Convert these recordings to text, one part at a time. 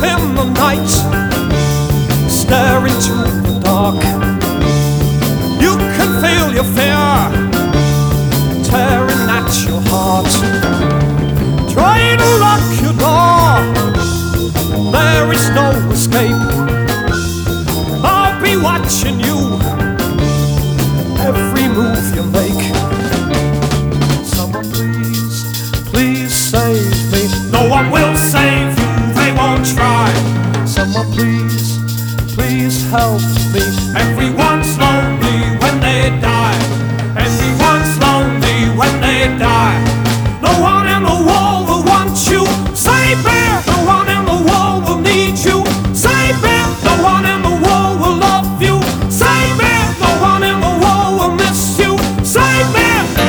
in the night, stare into the dark. You can feel your fear tearing at your heart. Try to lock your door, there is no escape. I'll be watching you, every move you make. Someone please, please save me. No one will save you, they won't try. Someone please, please help me. Everyone's lonely when they die. Everyone's lonely when they die. No one in the world will want you. Save me. No one in the world will need you. Save me. No one in the world will love you. Save me. No one in the world will miss you. Save me.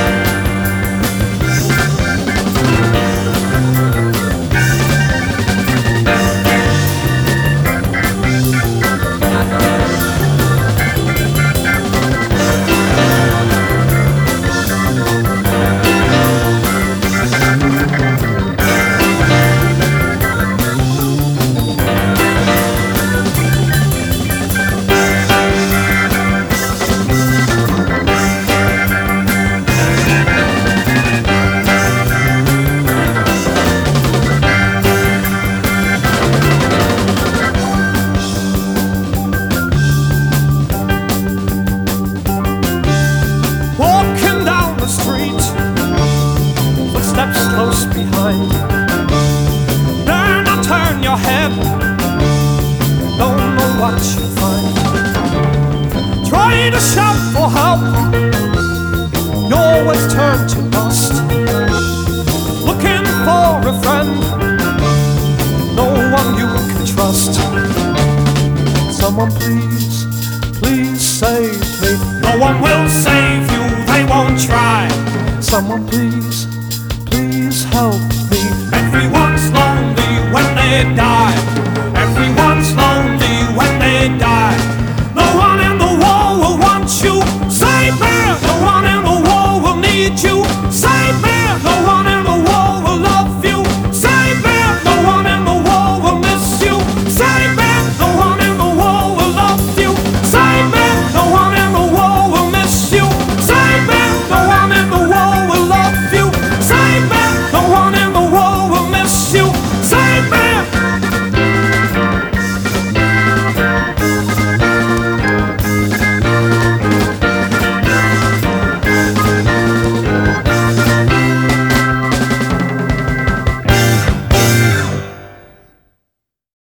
Footsteps close behind. Turn and turn your head, don't know what you find. Try to shout for help, you always turn to dust. Looking for a friend, no one you can trust. Someone please, please save me. No one will save you, they won't try. Someone please, please help